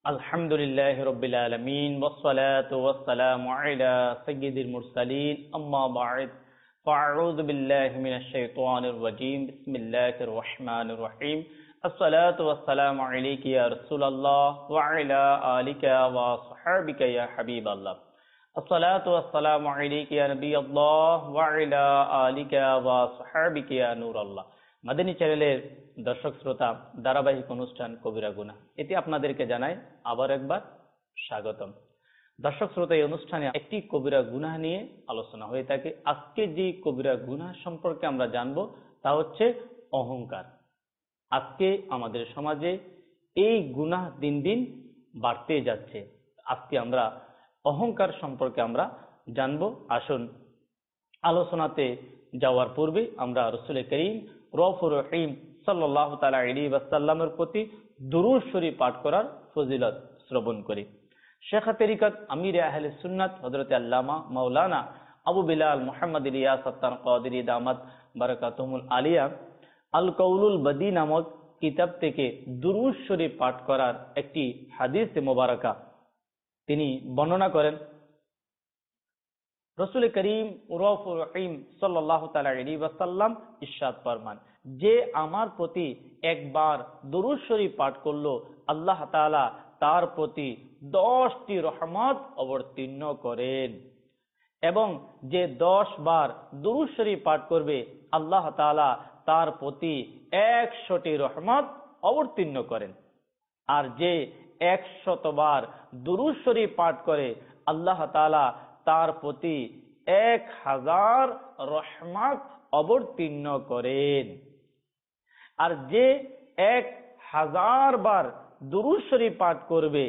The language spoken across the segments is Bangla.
আলহামদুলিল্লাহি রাব্বিল আলামিন ওয়াসসালাতু ওয়াসসালামু আলা সাইয়্যিদিল মুরসালিন আম্মা বা'দ ফাআউযু বিল্লাহি মিনাশ শাইতানির রাজীম বিসমিল্লাহির রহমানির রহিম আসসালাতু ওয়াসসালামু আলাইকা ইয়া রাসূলুল্লাহ ওয়া আলা আলিকা ওয়া সাহবিকা ইয়া হাবিবাল্লাহ আসসালাতু ওয়াসসালামু আলাইকা ইয়া নবিয়াল্লাহ ওয়া আলা আলিকা ওয়া সাহবিকা ইয়া নূরাল্লাহ। মাদানী চ্যানেলের দর্শক শ্রোতা, ধারাবাহিক অনুষ্ঠান কবিরা গুনাহ, এতে আপনাদেরকে জানাই আবার একবার স্বাগতম। দর্শক শ্রোতা, এই অনুষ্ঠানে একটি কবিরা গুনাহ নিয়ে আলোচনা হয়ে থাকে। আজকে যে কবিরা গুনাহ সম্পর্কে আমরা জানবো তা হচ্ছে অহংকার। আজকে আমাদের সমাজে এই গুনাহ দিন দিন বাড়তে যাচ্ছে। আজকে আমরা অহংকার সম্পর্কে আমরা জানবো। আসুন, আলোচনাতে যাওয়ার পূর্বে আমরা রাসূল করিম রউফুর রহিম সাল্লাল্লাহু তাআলা আলাইহি ওয়াসাল্লামের প্রতি দুরূদ শরীফ পাঠ করার ফজিলত শ্রবণ করি। শেখ তরিকত আমির আহলে সুন্নাত হযরত আল্লামা মাওলানা আবু বিলাল মুহাম্মদ ইলিয়াস আত্তার কাদেরী দামাত বারাকাতুহুল আলিয়া আল কাউলুল বদী নামক কিতাব থেকে দুরূদ শরীফ পাঠ করার একটি হাদিস মোবারকা তিনি বর্ণনা করেন। রাসূল করিম রউফুর রহিম সাল্লাল্লাহু তাআলা আলাইহি ওয়াসাল্লাম ইরশাদ ফরমান, যে আমার প্রতি একবার দুরূদ শরীফ পাঠ করলো, আল্লাহ তাআলা তার প্রতি 10টি রহমত অবতীর্ণ করেন, এবং যে 10 বার দুরূদ শরীফ পাঠ করবে, আল্লাহ তাআলা তার প্রতি 100টি রহমত অবতীর্ণ করেন। আর যে 100 বার দুরূদ শরীফ পাঠ করে, আল্লাহ তাআলা তার প্রতি 1000 রহমত অবতীর্ণ করেন। আর যে 1000 বার দুরূদ শরীফ পাঠ করবে,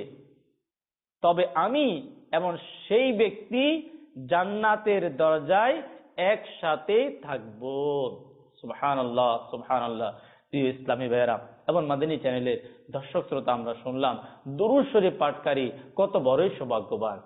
তবে আমি এবং সেই ব্যক্তি জান্নাতের দরজায় একসাথে থাকব। সুবহানাল্লাহ, সুবহানাল্লাহ। প্রিয় ইসলামী ভাইয়েরা এবং মাদানী চ্যানেলের দর্শক শ্রোতা, আমরা শুনলাম দুরূদ শরীফ পাঠকারী কত বড়ই সৌভাগ্যবান।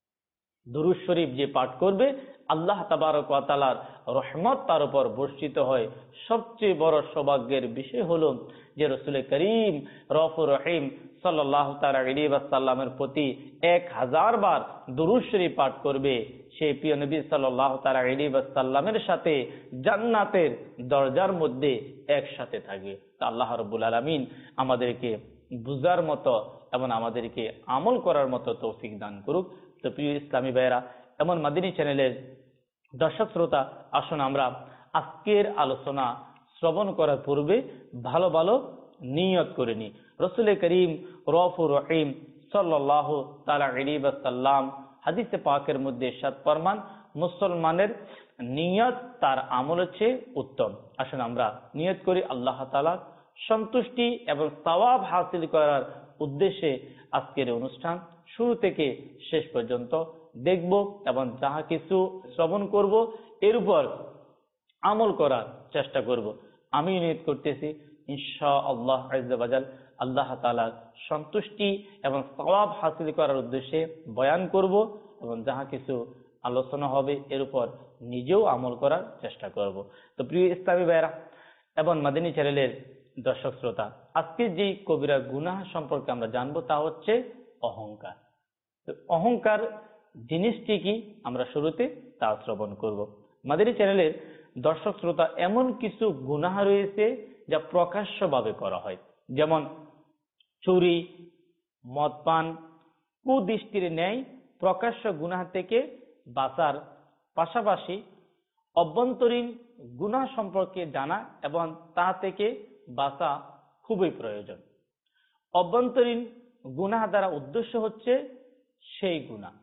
দুরূদ শরীফ যে পাঠ করবে, আল্লাহ তাবারক ওয়া তাআলার রহমত তার উপর বর্ষিত হয়। সবচেয়ে বড় সৌভাগ্যের বিষয় হলো যে রাসূল করিম রউফুর রহিম সাল্লাল্লাহু তাআলা আলাইহি ওয়াসাল্লামের প্রতি 1000 বার দুরূদ শরীফ পাঠ করবে, সেই প্রিয় নবী সাল্লাল্লাহু তাআলা আলাইহি ওয়াসাল্লামের সাথে জান্নাতের দরজার মধ্যে একসাথে থাকবে। তা আল্লাহ রাব্বুল আলামিন আমাদেরকে বুঝার মতো এবং আমাদেরকে আমল করার মতো তৌফিক দান করুক। তো প্রিয় ইসলামী ভাইয়েরা এবং মাদানী চ্যানেলের দর্শক শ্রোতা, আসুন আমরা আজকের আলোচনা শ্রবণ করার পূর্বে ভালো ভালো নিয়ত করে নিই। রাসূল করিম রউফুর রহিম সাল্লাল্লাহু তাআলা আলাইহি ওয়াসাল্লাম হাদিসে পাকের মধ্যে ইরশাদ ফরমান, মুসলমানের নিয়ত তার আমলের চেয়ে উত্তম। আসুন আমরা নিয়ত করি আল্লাহ তাআলার সন্তুষ্টি এবং সওয়াব হাসিল করার উদ্দেশ্যে আজকের অনুষ্ঠান শুরু থেকে শেষ পর্যন্ত দেখব এবং যাহা কিছু শ্রবণ করব এর উপর আমল করার চেষ্টা করব। আমি নিয়ত করতেছি ইনশাআল্লাহ আযজা ওয়া জাল আল্লাহ তাআলার সন্তুষ্টি এবং সওয়াব হাসিল করার উদ্দেশ্যে বয়ান করব, এবং যাহা কিছু আলোচনা হবে এর উপর নিজেও আমল করার চেষ্টা করব। তো প্রিয় ইসলামী ভাইয়েরা এবং মাদানী চ্যানেলের দর্শক শ্রোতা, আজকে যে কবিরা গুনাহ সম্পর্কে আমরা জানবো তা হচ্ছে অহংকার। অহংকার জিনিসটি কি আমরা শুরুতে তা শ্রবণ করব। মাদানী চ্যানেলের দর্শক শ্রোতা, এমন কিছু গুনাহ রয়েছে যা প্রকাশ্যভাবে করা হয়, যেমন চুরি, মদপান, কুদৃষ্টির ন্যায় প্রকাশ্য গুনাহ থেকে বাঁচার পাশাপাশি অভ্যন্তরীণ গুনাহ সম্পর্কে জানা এবং তা থেকে বাঁচা খুবই প্রয়োজন। অভ্যন্তরীণ গুনাহ দ্বারা উদ্দেশ্য হচ্ছে সেই গুনাহ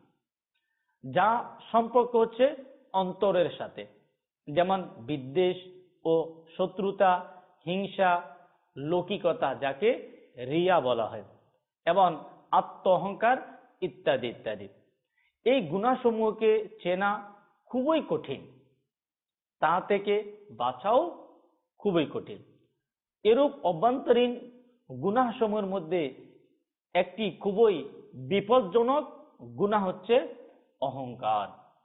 যা সম্পর্ক হচ্ছে অন্তরের সাথে, যেমন বিদ্বেষ ও শত্রুতা, হিংসা, লৌকিকতা যাকে রিয়া বলা হয়, এবং আত্ম অহংকার ইত্যাদি ইত্যাদি। এই গুনাহসমূহকে চেনা খুবই কঠিন, তা থেকে বাঁচাও খুবই কঠিন। এরূপ অভ্যন্তরীণ গুনাহসমূহের মধ্যে একটি খুবই বিপজ্জনক গুনাহ হচ্ছে অহংকার।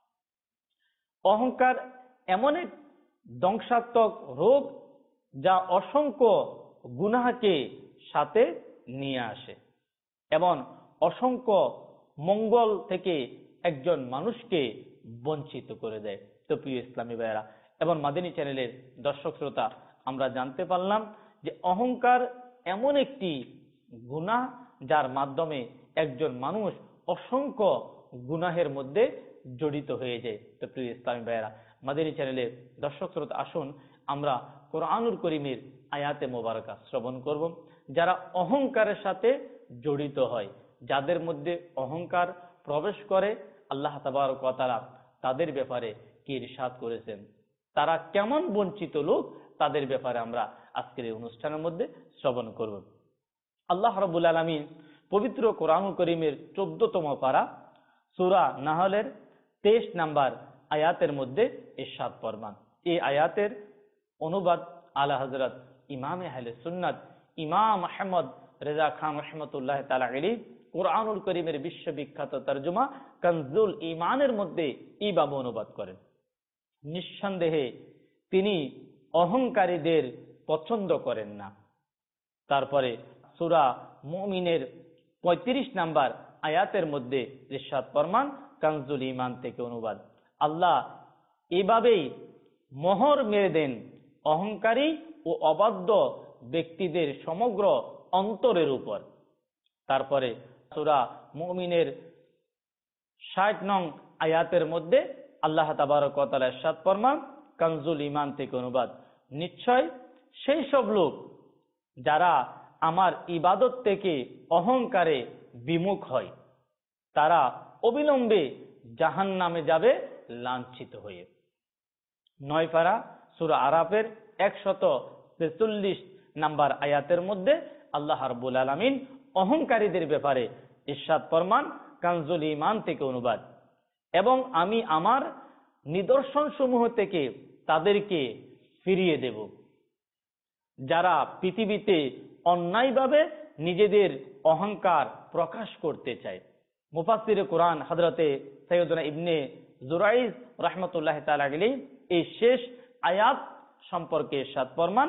অহংকার এমন এক ধ্বংসাত্মক রোগ যা অসংখ্য গুনাহকে সাথে নিয়ে আসে এবং অসংখ্য মঙ্গল থেকে একজন মানুষকে বঞ্চিত করে দেয়। তো প্রিয় ইসলামী ভাইয়েরা এবং মাদানী চ্যানেলের দর্শক শ্রোতা, আমরা জানতে পারলাম যে অহংকার এমন একটি গুনাহ যার মাধ্যমে একজন মানুষ অসংখ্য গুনাহের মধ্যে জড়িত হয়ে যায়। তো প্রিয় ইসলামী ভাইয়েরা, মাদানী চ্যানেলের দর্শক শ্রোতা, আসুন আমরা কোরআনুল করিমের আয়াতে মোবারকা শ্রবণ করব। যারা অহংকারের সাথে জড়িত হয়, যাদের মধ্যে অহংকার প্রবেশ করে, আল্লাহ তাবারক ওয়া তাআলা তাদের ব্যাপারে কি ইরশাদ করেছেন, তারা কেমন বঞ্চিত লোক, তাদের ব্যাপারে আমরা আজকের এই অনুষ্ঠানের মধ্যে শ্রবণ করব। আল্লাহ রাব্বুল আলামিন পবিত্র কোরআনুল করিমের 14তম পারা সূরা নাহলের 23 নম্বর আয়াতের মধ্যে ইরশাদ ফরমান। এই আয়াতের অনুবাদ আলা হযরত ইমামে আহলে সুন্নাত ইমাম আহমদ রেজা খান রাহমাতুল্লাহ তাআলা আলাইহি কোরআনুল করিমের বিশ্ববিখ্যাত তরজমা কানজুল ঈমানের মধ্যে এইভাবে অনুবাদ করেন, নিঃসন্দেহে তিনি অহংকারীদের পছন্দ করেন না। তারপরে সূরা মুমিনের 35 নম্বর আয়াতের মধ্যে ইরশাদ ফরমান, কানজুল ঈমান থেকে অনুবাদ, আল্লাহ এভাবেই মোহর মেরে দেন অহংকারী ও অবাধ্য ব্যক্তিদের সমগ্র অন্তরের উপর। তারপরে সূরা মুমিনের 60 নং আয়াতের মধ্যে আল্লাহ তাবারক ওয়া তাআলা ইরশাদ ফরমান, কানজুল ঈমান থেকে অনুবাদ, নিশ্চয় সেই সব লোক যারা আমার ইবাদত থেকে অহংকারে বিমুখ হয়, তারা অবিলম্বে জাহান্নামে যাবে লাঞ্ছিত হয়ে। 9 পারা সূরা আরাফের 143 নম্বর আয়াতের মধ্যে আল্লাহ রাব্বুল আলামিন অহংকারীদের ব্যাপারে ইরশাদ ফরমান, কানজুল ঈমান থেকে অনুবাদ, এবং আমি আমার নিদর্শন সমূহ থেকে তাদেরকে ফিরিয়ে দেব। যারা পৃথিবীতে অন্যায়ভাবে নিজেদের অহংকার প্রকাশ করতে চায়। মুফাসসিরে কোরআন হযরতে সাইয়্যিদুনা ইবনে জুরাইজ রাহমাতুল্লাহ তাআলা আলাইহি এই শেষ আয়াত সম্পর্কে ইরশাদ ফরমান,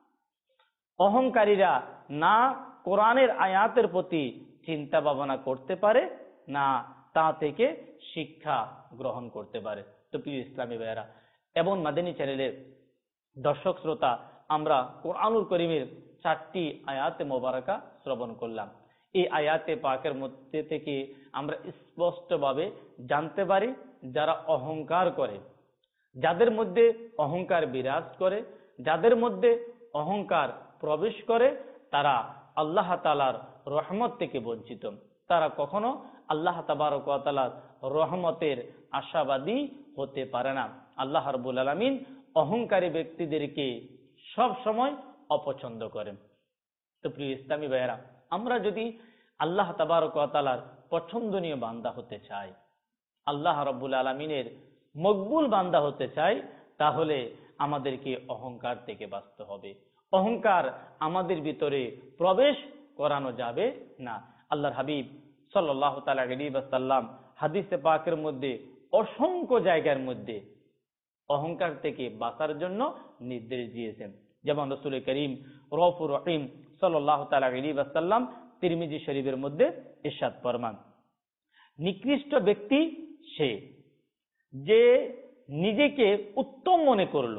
অহংকারীরা না কোরআনের আয়াতের প্রতি চিন্তা ভাবনা করতে পারে, না তা থেকে শিক্ষা গ্রহণ করতে পারে। তো প্রিয় ইসলামী ভাইয়েরা এবং মাদানী চ্যানেলের দর্শক শ্রোতা, আমরা কোরআনুল করিমের 4টি আয়াতে মোবারকা শ্রবণ করলাম। এই আয়াতে পাকের মধ্যে থেকে আমরা স্পষ্টভাবে জানতে পারি, যারা অহংকার করে, যাদের মধ্যে অহংকার বিরাজ করে, যাদের মধ্যে অহংকার প্রবেশ করে, তারা আল্লাহ তাআলার রহমত থেকে বঞ্চিত। তারা কখনো আল্লাহ তাবারক ওয়া তাআলার রহমতের আশাবাদী হতে পারে না। আল্লাহ রাব্বুল আলামিন অহংকারী ব্যক্তিদেরকে সব সময় অপছন্দ করেন। তো প্রিয় ইসলামী ভাইয়েরা, আমরা যদি আল্লাহ তাবারক ওয়া তাআলার পছন্দনীয় বান্দা হতে চাই, আল্লাহ রাব্বুল আলামিনের মকবুল বান্দা হতে চাই, তাহলে আমাদেরকে অহংকার থেকে বাঁচতে হবে। অহংকার আমাদের ভিতরে প্রবেশ করানো যাবে না। আল্লাহর হাবিব সাল্লাল্লাহু তাআলা আলাইহি ওয়াসাল্লাম হাদিসে পাকের মধ্যে অসংখ্য জায়গার মধ্যে অহংকার থেকে বাঁচার জন্য নির্দেশ দিয়েছেন। যেমন রাসূল করিম রউফুর রহিম সাল্লাল্লাহু তাআলা আলাইহি ওয়াসাল্লাম তিরমিজি শরীফের মধ্যে ইরশাদ ফরমান, নিকৃষ্ট ব্যক্তি সে যে নিজেকে উত্তম মনে করলো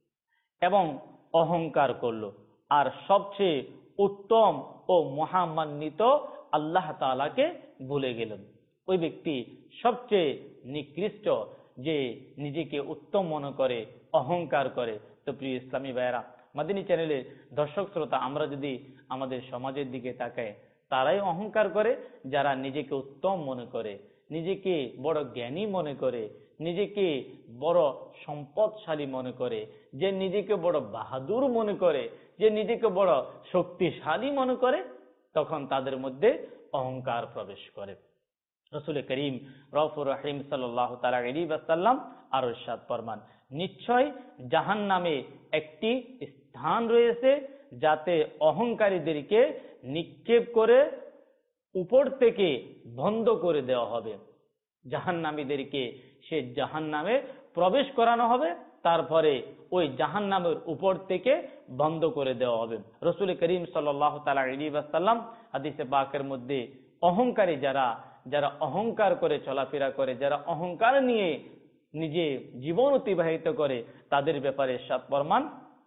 এবং অহংকার করলো, আর সবচেয়ে উত্তম ও মহামান্বিত আল্লাহ তাআলাকে ভুলে গেলেন। ওই ব্যক্তি সবচেয়ে নিকৃষ্ট, যে নিজেকে উত্তম মনে করে, অহংকার করে। তো প্রিয় ইসলামী ভাইয়েরা, মাদানী চ্যানেলের দর্শক শ্রোতা, আমরা যদি আমাদের সমাজের দিকে তাকাই, তারাই অহংকার করে যারা নিজেকে উত্তম মনে করে, নিজেকে বড় জ্ঞানী মনে করে, নিজেকে বড় সম্পদশালী মনে করে, যে নিজেকে বড় বাহাদুর মনে করে, যে নিজেকে বড় শক্তিশালী মনে করে, তখন তাদের মধ্যে অহংকার প্রবেশ করে। রাসূল করিম রউফুর রহিম সাল্লাল্লাহু তাআলা আলাইহি ওয়াসাল্লাম আরো ইরশাদ ফরমান, নিশ্চয় জাহান্নামে একটি স্থান রয়েছে যাতে অহংকারীদেরকে নিক্ষেপ করে উপর থেকে বন্ধ করে দেওয়া হবে। জাহান্নামীদেরকে সে জাহান্নামে প্রবেশ করানো হবে, তারপরে ওই জাহান্নামের উপর থেকে বন্ধ করে দেওয়া হবে। রাসূল করিম সাল্লাল্লাহু তাআলা আলাইহি ওয়াসাল্লাম হাদিসে পাকের মধ্যে অহংকারী যারা, যারা অহংকার করে চলাফেরা করে, যারা অহংকার নিয়ে নিজে জীবন অতিবাহিত করে, তাদের ব্যাপারে ইরশাদ ফরমান,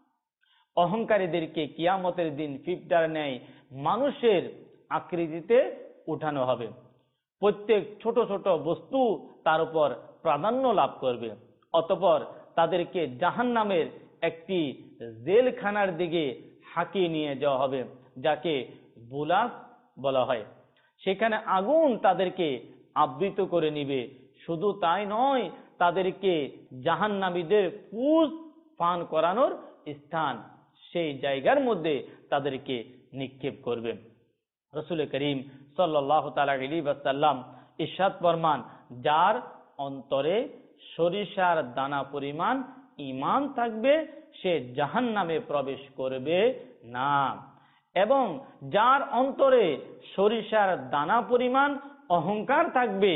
অহংকারীদেরকে কিয়ামতের দিন পিঁপড়ার ন্যায় মানুষের আকৃতিতে উঠানো হবে। প্রত্যেক ছোট ছোট বস্তু তার উপর প্রাধান্য লাভ করবে। অতঃপর তাদেরকে জাহান্নামের একটি জেলখানার দিকে হাঁকিয়ে নিয়ে যাওয়া হবে, যাকে বুলাস বলা হয়। সেখানে আগুন তাদেরকে আবৃত করে নিবে। শুধু তাই নয়, তাদেরকে জাহান্নামীদের পুষ পান করানোর স্থান, সেই জায়গার মধ্যে তাদেরকে নিক্ষেপ করবে। রাসূল করিম সাল্লাল্লাহু তাআলা আলাইহি ওয়াসাল্লাম ইরশাদ ফরমান, যার অন্তরে সরিষার দানা পরিমাণ ঈমান থাকবে সে জাহান্নামে প্রবেশ করবে না, এবং যার অন্তরে সরিষার দানা পরিমাণ অহংকার থাকবে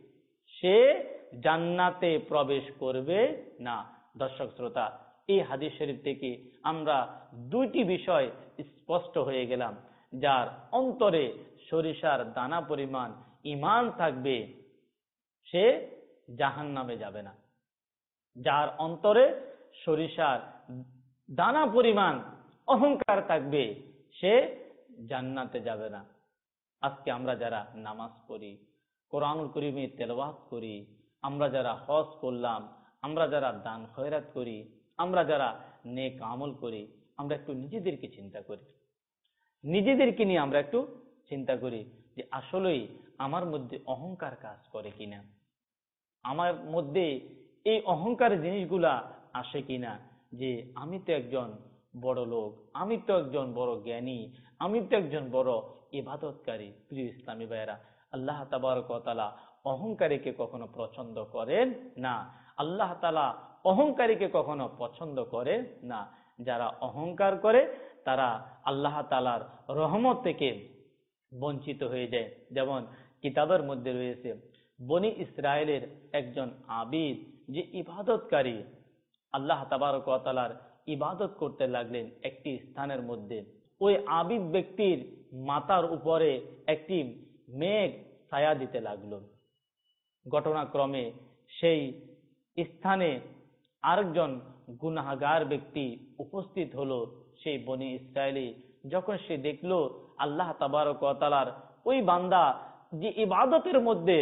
সে জান্নাতে প্রবেশ করবে না। দর্শক শ্রোতা, এই হাদিস শরীফ থেকে আমরা দুইটি বিষয় স্পষ্ট হয়ে গেলাম। যার অন্তরে সরিষার দানা পরিমাণ ঈমান থাকবে সে জাহান্নামে যাবে না। যার অন্তরে সরিষার দানা পরিমাণ অহংকার থাকবে সে জান্নাতে যাবে না। আজকে আমরা যারা নামাজ পড়ি, কোরআনুল কারীমের তেলাওয়াত করি, আমরা যারা হজ করলাম, আমরা যারা দান খয়রাত করি, আমরা যারা নেক আমল করি, আমরা একটু নিজেদেরকে চিন্তা করি, নিজেদেরকে নিয়ে আমরা একটু চিন্তা করি যে আসলেই আমার মধ্যে অহংকার কাজ করে কিনা, আমার মধ্যে এই অহংকার জিনিসগুলা আসে কিনা, যে আমি তো একজন বড় লোক, আমি তো একজন বড় জ্ঞানী, আমি তো একজন বড় ইবাদতকারী। প্রিয় ইসলামী ভাইয়েরা, আল্লাহ তাবারক ওয়া তাআলা অহংকারীকে কখনো পছন্দ করেন না। আল্লাহ তাআলা অহংকারীকে কখনো পছন্দ করে না। যারা অহংকার করে তারা আল্লাহ তাআলার রহমত থেকে বঞ্চিত হয়ে যায়। যেমন কিতাবের মধ্যে রয়েছে, বনি ইসরায়েলের একজন আবিদ যে ইবাদতকারী, আল্লাহ তাবারক ওয়া তাআলার ইবাদত করতে লাগলেন একটি স্থানের মধ্যে। ওই আবিদ ব্যক্তির মাথার উপরে একটি মেঘ ছায়া দিতে লাগলো। ঘটনাক্রমে সেই স্থানে আরেকজন গুনাহগার ব্যক্তি উপস্থিত হলো। সেই বনি ইসরায়েলি যখন সে দেখলো আল্লাহ তাবারক ওয়া তাআলার ওই বান্দা যে ইবাদতের মধ্যে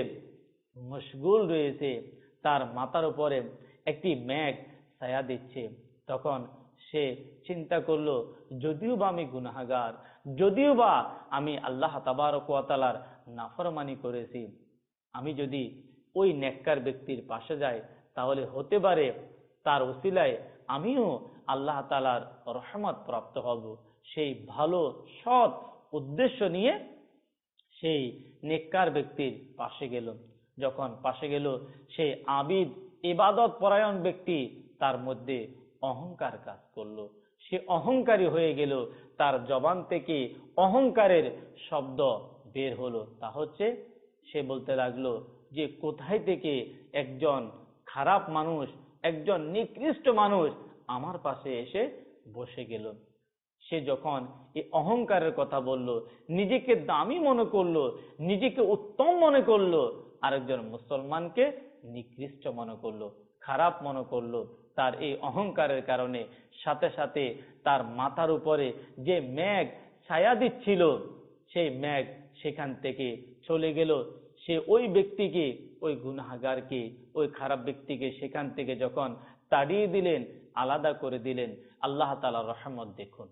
মশগুল রয়েছে, তার মাথার উপরে একটি মেঘ ছায়া দিচ্ছে, তখন সে চিন্তা করলো, যদিও বা আমি গুনাহগার, যদিও বা আমি আল্লাহ তাবারক ওয়া তাআলার নাফরমানি করেছি, আমি যদি ওই নেককার ব্যক্তির পাশে যাই তাহলে হতে পারে তার ওসিলায় আমিও আল্লাহ তাআলার রহমত প্রাপ্ত হব। সেই ভালো সৎ উদ্দেশ্য নিয়ে সেই নেককার ব্যক্তির পাশে গেল। যখন পাশে গেল, সেই আবিদ ইবাদত পরায়ণ ব্যক্তি, তার মধ্যে অহংকার কাজ করলো। সে অহংকারী হয়ে গেল, তার জবান থেকে অহংকারের শব্দ বের হলো। তা হচ্ছে সে বলতে লাগলো যে কোথায় থেকে একজন খারাপ মানুষ, একজন নিকৃষ্ট মানুষ আমার পাশে এসে বসে গেল। সে যখন এই অহংকারের কথা বলল, নিজেকে দামি মনে করলো, নিজেকে উত্তম মনে করলো, আরেকজন মুসলমানকে নিকৃষ্ট মনে করলো, খারাপ মনে করলো। তার এই অহংকারের কারণে সাথে সাথে তার মাথার উপরে যে মেঘ ছায়া দিচ্ছিল, সেই মেঘ সেখান থেকে চলে গেল। সে ওই ব্যক্তিকে, ওই গুনাহগারকে, ওই খারাপ ব্যক্তিকে সেখান থেকে যখন তাড়িয়ে দিলেন, আলাদা করে দিলেন, আল্লাহ তাআলার রহমত দেখুন,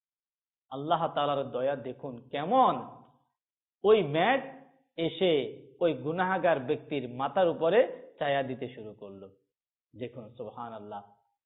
আল্লাহ তাআলার দয়া দেখুন, কেমন ওই মেঘ এসে ওই গুনাহগার ব্যক্তির মাথার উপরে ছায়া দিতে শুরু করলো। দেখুন সুবহানাল্লাহ।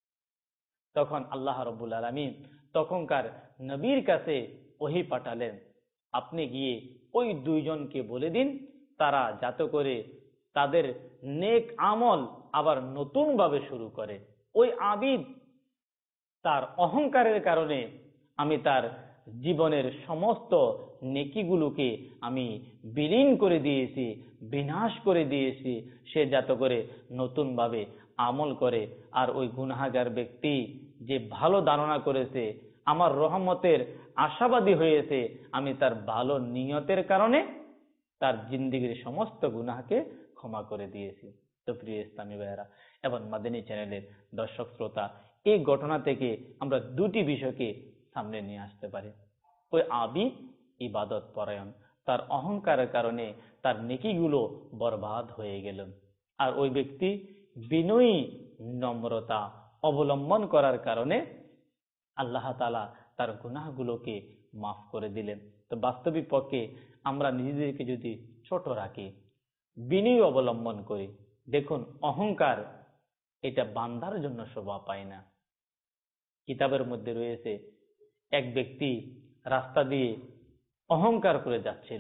তখন আল্লাহ রাব্বুল আলামিন তখনকার নবীর কাছে ওহী পাঠালেন, আপনি গিয়ে ওই দুইজনকে বলে দিন তারা যাতে করে তাদের নেক আমল আবার নতুন ভাবে শুরু করে। ওই আবিদ, তার অহংকারের কারণে আমি তার জীবনের সমস্ত নেকিগুলোকে আমি বিলীন করে দিয়েছি, বিনাশ করে দিয়েছি। সে যাতে করে নতুন ভাবে আমল করে। আর ওই গুনাহগার ব্যক্তি যে ভালো ধারণা করেছে, আমার রহমতের আশাবাদী হয়েছে, আমি তার ভালো নিয়তের কারণে তার জিন্দেগীর সমস্ত গুনাহকে ক্ষমা করে দিয়েছি। তো প্রিয় ইসলামী ভাইয়েরা এবং মাদানী চ্যানেলের দর্শক শ্রোতা, এই ঘটনা থেকে আমরা দুটি বিষয়কে সামনে নিয়ে আসতে পারি। ওই আবিদ ইবাদত পরায়ণ, তার অহংকারের কারণে তার নেকিগুলো বরবাদ হয়ে গেল। আর ওই ব্যক্তি বিনয়ী নম্রতা অবলম্বন করার কারণে আল্লাহ তাআলা তার গুনাহগুলোকে মাফ করে দিলেন। তো বাস্তবিক পক্ষে আমরা নিজেদেরকে যদি ছোট রাখি, বিনয় অবলম্বন করি, দেখুন অহংকার এটা বান্দার জন্য শোভা পায় না। কিতাবের মধ্যে রয়েছে এক ব্যক্তি রাস্তা দিয়ে অহংকার করে যাচ্ছিল,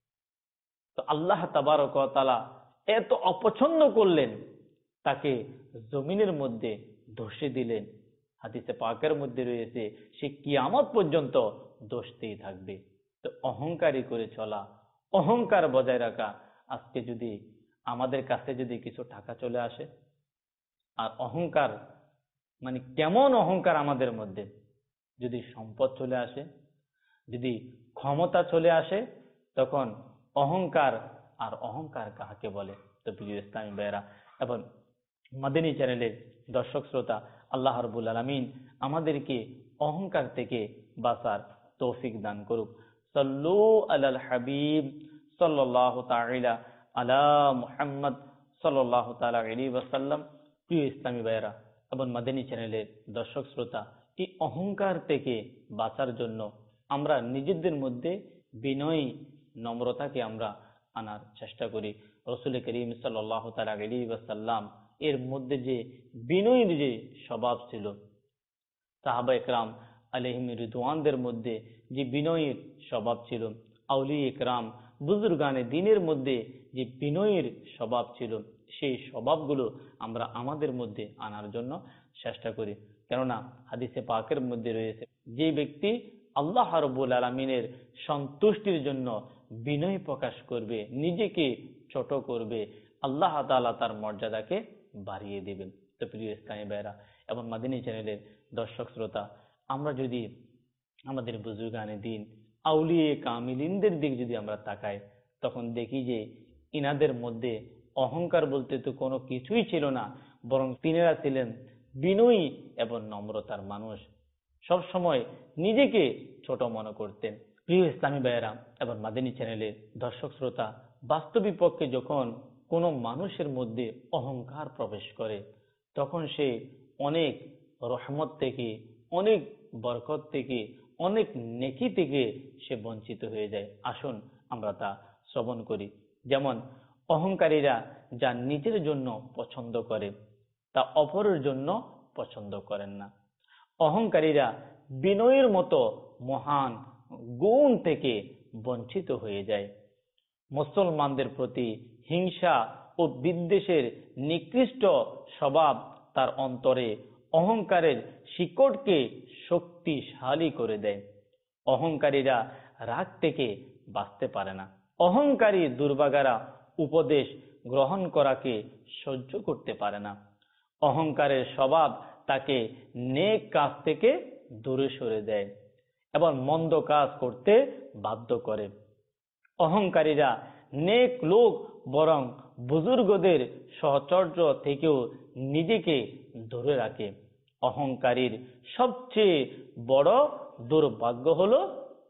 তো আল্লাহ তাবারক ওয়া তাআলা এত অপছন্দ করলেন, তাকে জমিনের মধ্যে ধসে দিলেন। হাদিসে পাকের মধ্যে রয়েছে সে কিয়ামত পর্যন্ত ধসতেই থাকবে। তো অহংকারী করে চলা, অহংকার বজায় রাখা। আজকে যদি আমাদের কাছে যদি কিছু টাকা চলে আসে, আর অহংকার মানে কেমন অহংকার আমাদের মধ্যে, যদি সম্পদ চলে আসে, যদি ক্ষমতা চলে আসে, তখন অহংকার, আর অহংকার কাকে বলে? তো প্রিয় ইসলামী ভাইয়েরা এবং মাদানী চ্যানেলের দর্শক শ্রোতা, আল্লাহ রাব্বুল আলামিন আমাদেরকে অহংকার থেকে বাঁচার তৌফিক দান করুক। সাল্লু আলাল হাবিব সাল্লাল্লাহু তাআলা আলা মুহাম্মদ সাল্লাল্লাহু তাআলা আলাইহি ওয়াসাল্লাম। প্রিয় ইসলামী ভাইয়েরা এবং মাদানী চ্যানেলের দর্শক শ্রোতা, এই অহংকার থেকে বাঁচার জন্য আমরা নিজেদের মধ্যে বিনয়ী নম্রতাকে আমরা আনার চেষ্টা করি। রাসূল করিম সাল্লাল্লাহু তাআলা আলাইহি ওয়াসাল্লাম এর মধ্যে যে বিনয়ীর যে স্বভাব ছিল, সাহাবা একরাম আলাইহিম রিদওয়ানদের মধ্যে যে বিনয়ীর স্বভাব ছিল, আউলিয়া একরাম বুজুর্গানে দ্বীনের মধ্যে যে বিনয়ীর স্বভাব ছিল, সেই স্বভাবগুলো আমরা আমাদের মধ্যে আনার জন্য চেষ্টা করি। কেননা হাদিসে পাকের মধ্যে রয়েছে, যে ব্যক্তি আল্লাহ রাব্বুল আলামিনের সন্তুষ্টির জন্য বিনয় প্রকাশ করবে, নিজেকে ছোট করবে, আল্লাহ তাআলা তার মর্যাদাকে বাড়িয়ে দিবেন। তো প্রিয় ইসলামী ভাইরা এবং মাদানী চ্যানেলের দর্শক শ্রোতা, আমরা যদি আমাদের বুজুর্গানে দ্বীন আউলিয়ে কামিলিনদের দিক যদি আমরা তাকাই, তখন দেখি যে ইনাদের মধ্যে অহংকার বলতে তো কোনো কিছুই ছিল না, বরং তিনারা ছিলেন বিনয়ী এবং নম্রতার মানুষ। সব সময় নিজেকে ছোট মনে করতেন। প্রিয় ইসলামী ভাইয়েরা এবং মাদানী চ্যানেলের দর্শক শ্রোতা, বাস্তবিক পক্ষে যখন কোনো মানুষের মধ্যে অহংকার প্রবেশ করে, তখন সে অনেক রহমত থেকে, অনেক বরকত থেকে, অনেক নেকি থেকে সে বঞ্চিত হয়ে যায়। আসুন আমরা তা শ্রবণ করি। যেমন অহংকারীরা যা নিজের জন্য পছন্দ করে, তা অপরের জন্য পছন্দ করেন না। অহংকারীরা বিনয়ের মতো মহান গুণ থেকে বঞ্চিত হয়ে যায়। মুসলমানদের প্রতি হিংসা ও বিদ্বেষের নিকৃষ্ট স্বভাব তার অন্তরে অহংকারের শিকড়কে শক্তিশালী করে দেয়। অহংকারীরা রাগ থেকে বাঁচতে পারে না। অহংকারী দুর্ভাগারা উপদেশ গ্রহণ করাকে সহ্য করতে পারে না। অহংকারের স্বভাব তাকে নেক কাজ থেকে দূরে সরে দেয় এবং মন্দ কাজ করতে বাধ্য করে। অহংকারীরা নেক লোক বরং বুজুর্গদের সহচর্য থেকেও নিজেকে দূরে রাখে। অহংকারীর সবচেয়ে বড় দুর্ভাগ্য হলো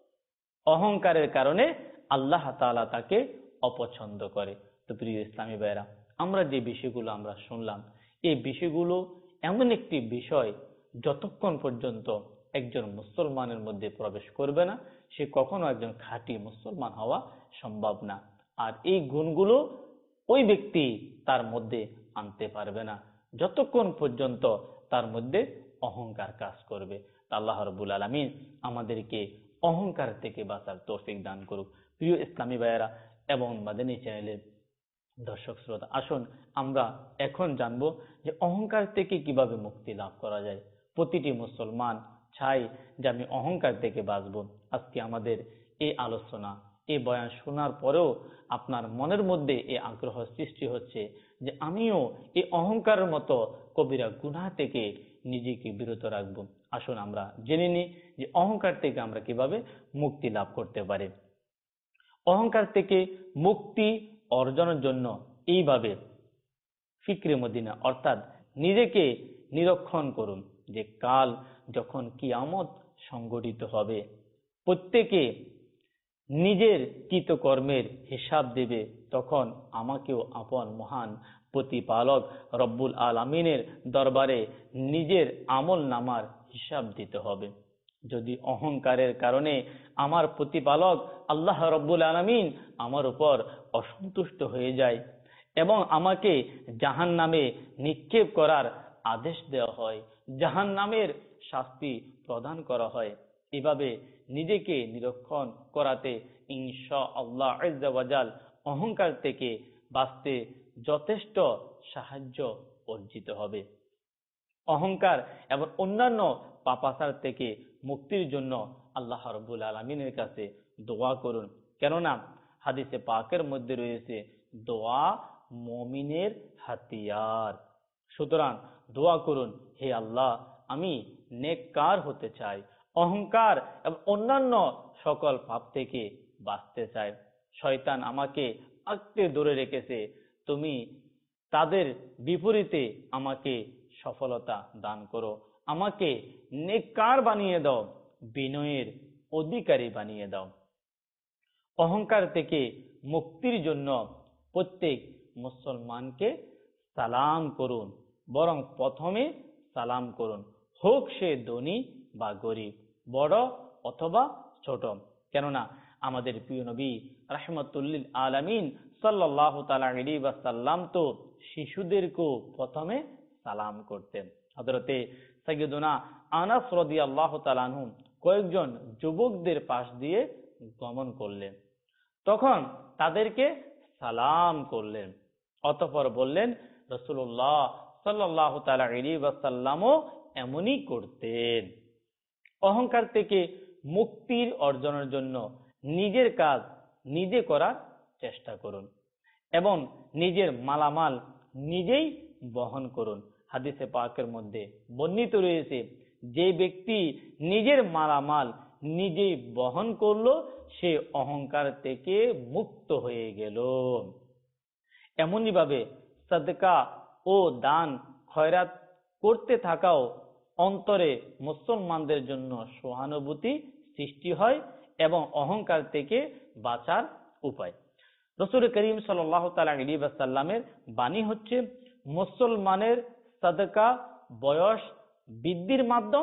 অহংকারের কারণে আল্লাহ তাআলা তাকে অপছন্দ করে। তো প্রিয় ইসলামী ভাইরা, আমরা যে বিষয়গুলো আমরা শুনলাম, এই বিষয়গুলো এমন একটি বিষয় যতক্ষণ পর্যন্ত একজন মুসলমানের মধ্যে প্রবেশ করবে না, সে কখনো একজন খাঁটি মুসলমান হওয়া সম্ভব না। আর এই গুণগুলো ওই ব্যক্তি তার মধ্যে আনতে পারবে না যতক্ষণ পর্যন্ত তার মধ্যে অহংকার কাজ করবে। আল্লাহ রাব্বুল আলামিন আমাদেরকে অহংকার থেকে বাঁচার তৌফিক দান করুক। প্রিয় ইসলামী ভাইয়েরা এবং মাদানী চ্যানেলের দর্শক শ্রোতা, আসুন আমরা এখন জানবো যে অহংকার থেকে কিভাবে মুক্তি লাভ করা যায়। প্রতিটি মুসলমান চাই যে আমি অহংকার থেকে বাঁচবো। আজকে আমাদের এই আলোচনা, এই বয়ান শোনার পরেও আপনার মনের মধ্যে এই আগ্রহ সৃষ্টি হচ্ছে যে আমিও এই অহংকারের মতো কবিরা গুনাহ থেকে নিজেকে বিরত রাখবো। আসুন আমরা জেনে নিই যে অহংকার থেকে আমরা কিভাবে মুক্তি লাভ করতে পারি। অহংকার থেকে মুক্তি অর্জনের জন্য এইভাবে ফিকরে মদিনা অর্থাৎ নিজেকে নিরীক্ষণ করুন যে কাল যখন কিয়ামত সংঘটিত হবে, প্রত্যেকে নিজের কৃতকর্মের হিসাব দেবে, তখন আমাকেও আপন মহান প্রতিপালক রব্বুল আলামিনের দরবারে নিজের আমল নামার হিসাব দিতে হবে। যদি অহংকারের কারণে আমার প্রতিপালক আল্লাহ রব্বুল আলামিন আমার উপর অসন্তুষ্ট হয়ে যায় এবং আমাকে জাহান্নামে নিক্ষেপ করার আদেশ দেওয়া হয়, জাহান্নামের শাস্তি প্রদান করা হয়, এভাবে নিজেকে নিরীক্ষণ করাতে ইনশাআল্লাহ আজ্জা ওয়া জাল অহংকার থেকে বাঁচতে যথেষ্ট সাহায্য অর্জিত হবে। অহংকার এবং অন্যান্য পাপাচার থেকে মুক্তির জন্য আল্লাহ রাব্বুল আলামিনের কাছে দোয়া করুন, কেননা হাদিসে পাকের মধ্যে রয়েছে দোয়া মুমিনের হাতিয়ার। সুতরাং দোয়া করুন, হে আল্লাহ, আমি নেককার হতে চাই, অহংকার এবং অন্যান্য সকল পাপ থেকে বাঁচতে চাই। শয়তান আমাকে আঁকড়ে ধরে রেখেছে, তুমি তাদের বিপরীতে আমাকে সফলতা দান করো, আমাকে নেককার বানিয়ে দাও, বিনয়ের অধিকারী বানিয়ে দাও। অহংকার থেকে মুক্তির জন্য প্রত্যেক মুসলমানকে সালাম করুন, বরং প্রথমে সালাম করুন, হোক সে ধনী বা গরিব, বড় অথবা ছোট। কেননা আমাদের প্রিয় নবী রাহমাতুল্লিল আলামিন সাল্লাল্লাহু তাআলা আলাইহি ওয়াসাল্লাম তো শিশুদেরকেও প্রথমে সালাম করতেন। হযরতে সাইয়্যিদুনা আনাস রাদিয়াল্লাহু তাআলা আনহু কয়েকজন যুবকদের পাশ দিয়ে গমন করলেন, তখন তাদেরকে সালাম করলেন, অতঃপর বললেন রাসূলুল্লাহ সাল্লাল্লাহু তাআলা আলাইহি ওয়াসাল্লামও এমনই করতেন। অহংকার থেকে মুক্তির অর্জনের জন্য নিজের কাজ নিজে করার চেষ্টা করুন এবং নিজের মালামাল নিজেই বহন করুন। হাদিসে পাকের মধ্যে বর্ণিত রয়েছে, যে ব্যক্তি নিজের মালামাল নিজেই বহন করলো সে অহংকার থেকে মুক্ত হয়ে গেল। এমনি ভাবে সাদকা ও দান খয়রাত করতে থাকাও অন্তরে মুসলমানদের জন্য সহানুভূতি সৃষ্টি হয় এবং অহংকার থেকে বাঁচার উপায়। রাসূল করিম সাল্লাল্লাহু তাআলা আলাইহি ওয়াসাল্লামের বাণী হচ্ছে, মুসলমানের সাদকা বয়স বৃদ্ধির মাধ্যম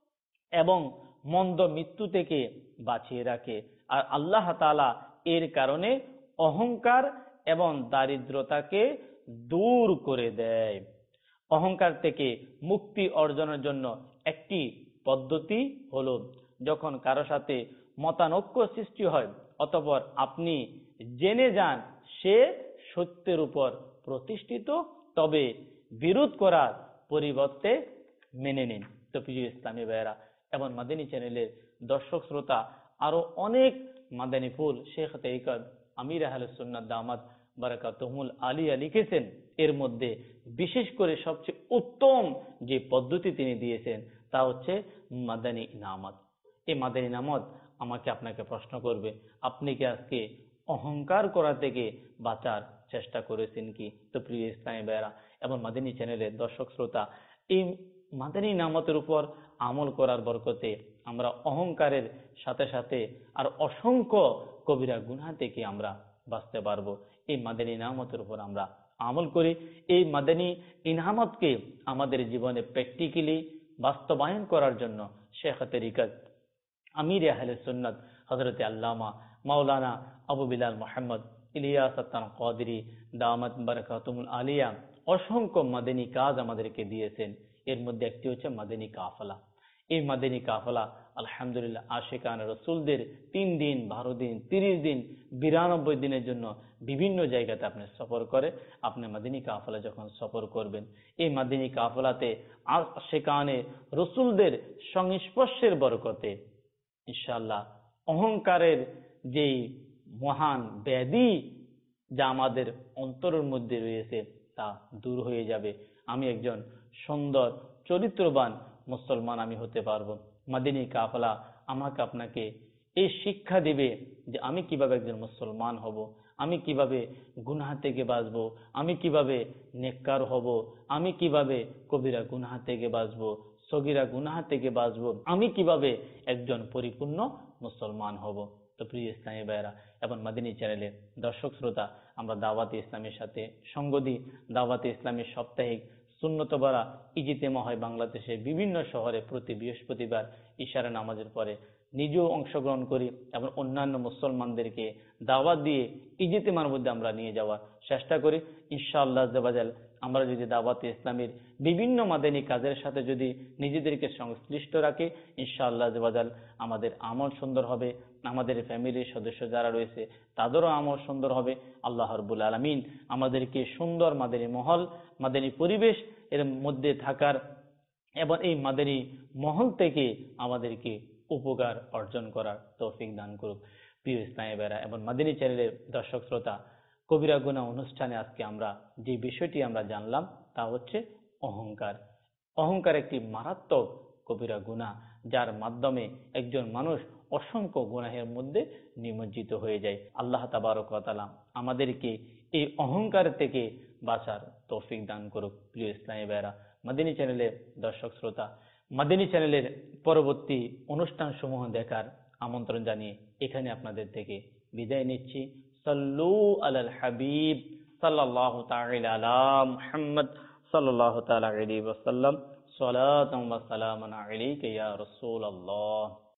এবং মন্দ মৃত্যু থেকে বাঁচিয়ে রাখে, আর আল্লাহ তাআলা এর কারণে অহংকার এবং দারিদ্রতাকে দূর করে দেয়। অহংকার থেকে মুক্তি অর্জনের জন্য একটি পদ্ধতি হলো, যখন কারো সাথে মতানৈক্য সৃষ্টি হয় অতঃপর আপনি জেনে যান সে সত্যের উপর প্রতিষ্ঠিত, তবে বিরোধ করার পরিবর্তে মেনে নিন। তো প্রিয় ইসলামী ভাইয়েরা এবং মাদানী চ্যানেলের দর্শক শ্রোতা, আরো অনেক মাদানী ফুল শেখ তরিকত আমির আহলে সুন্নাত দামাত বারাকাতুহুল আলিয়া লিখেছেন, এর মধ্যে বিশেষ করে সবচেয়ে উত্তম যে পদ্ধতি তিনি দিয়েছেন তা হচ্ছে মাদানী ইনামত। এই মাদানী ইনামত আমাকে আপনাকে প্রশ্ন করবে, আপনি কি আজকে অহংকার করা থেকে বাঁচার চেষ্টা করেছেন কি? তো প্রিয় ইসলামী ভাইয়েরা এবং মাদানী চ্যানেলের দর্শক শ্রোতা, এই মাদানী ইনামতের উপর আমল করার বরকতে আমরা অহংকারের সাথে সাথে আর অসংখ্য কবিরা গুনাহ থেকে আমরা বাঁচতে পারবো। এই মাদানী ইনামতের উপর আমরা আমল করি, এই মাদানী ইনামতকে আমাদের জীবনে প্র্যাকটিক্যালি বাস্তবায়ন করার জন্য শেখ তরিকত আমির আহলে সুন্নাত হযরতে আল্লামা মাওলানা আবু বিলাল মুহাম্মদ ইলিয়াস আত্তান কাদেরী দামাত বারাকাতুহুল আলিয়া অসংখ্য মাদানী কাজ আমাদেরকে দিয়েছেন। এর মধ্যে একটি হচ্ছে মাদানী কাফেলা। এই মাদানী কাফেলা আলহামদুলিল্লাহ আশিকানে রাসূলদের 3 দিন 12 দিন 30 দিন 92 দিনের জন্য বিভিন্ন জায়গাতে আপনি সফর করে, আপনি মাদানী কাফেলা যখন সফর করবেন, এই মাদানী কাফেলাতে আশিকানে রাসূলদের সংস্পর্শের বরকতে ইনশাআল্লাহ অহংকারের যেই মহান ব্যাধি যা আমাদের অন্তরের মধ্যে রয়েছে তা দূর হয়ে যাবে। আমি একজন সুন্দর চরিত্রবান মুসলমান আমি হতে পারবো। মাদানী কাফেলা আমাকে আপনাকে এই শিক্ষা দিবে যে আমি কিভাবে একজন মুসলমান হব, আমি কিভাবে গুনাহ থেকে বাঁচবো, আমি কিভাবে নেককার হব, আমি কিভাবে কবিরা গুনাহ থেকে বাঁচবো, সগীরা গুনাহ থেকে বাঁচবো, আমি কিভাবে একজন পরিপূর্ণ মুসলমান হব। তো প্রিয় ইসলামী ভাইয়েরা এবং মাদিনী চ্যানেলের দর্শক শ্রোতা, আমরা দাওয়াতে ইসলামের সাথে সঙ্গ দিই। দাওয়াতে ইসলামের সাপ্তাহিক সুন্নতবারা ইজতেমা হয় বাংলাদেশের বিভিন্ন শহরে প্রতি বৃহস্পতিবার ইশারা নামাজের পরে। নিজেও অংশগ্রহণ করি এবং অন্যান্য মুসলমানদেরকে দাওয়াত দিয়ে ইজতেমার মধ্যে আমরা নিয়ে যাওয়ার চেষ্টা করি। ইনশাআল্লাহ আজ্জাওয়াজাল আমরা যদি দাওয়াতে ইসলামের বিভিন্ন মাদানী কাজের সাথে যদি নিজেদেরকে সংশ্লিষ্ট রাখি, ইনশাআল্লাহ আজ্জাওয়াজাল আমাদের আমল সুন্দর হবে, আমাদের ফ্যামিলির সদস্য যারা রয়েছে তাদেরও আমল সুন্দর হবে। আল্লাহ রাব্বুল আলামিন আমাদেরকে সুন্দর মাদানী মহল, মাদানী পরিবেশ এর মধ্যে থাকার এবং এই মাদানী মহল থেকে আমাদেরকে উপকার অর্জন করার তৌফিক দান করুক। প্রিয় ইসলামী ভাইরা এবং মাদানী চ্যানেলের দর্শক শ্রোতা, কবিরা গুনাহ অনুষ্ঠানে আজকে আমরা যে বিষয়টি আমরা জানলাম তা হচ্ছে অহংকার। অহংকার একটি মারাত্মক কবিরা গুনাহ, যার মাধ্যমে একজন মানুষ অসংখ্য গুনাহের মধ্যে নিমজ্জিত হয়ে যায়। আল্লাহ তাবারক ওয়া তাআলা আমাদেরকে এই অহংকার থেকে বাঁচার তৌফিক দান করুক। প্রিয় ইসলামী ভাইরা, মাদানী চ্যানেলের দর্শক শ্রোতা, মাদানী চ্যানেলের পরবর্তী অনুষ্ঠান সমূহ দেখার আমন্ত্রণ জানিয়ে এখানে আপনাদের থেকে বিদায় নিচ্ছি। সাল্লু আলাল হাবিব সাল্লাল্লাহু তাআলা আলা মুহাম্মদ সাল্লাল্লাহু তাআলা আলাইহি ওয়াসাল্লাম। সালাতাম ওয়া সালামান আলাইকা ইয়া রাসূলুল্লাহ।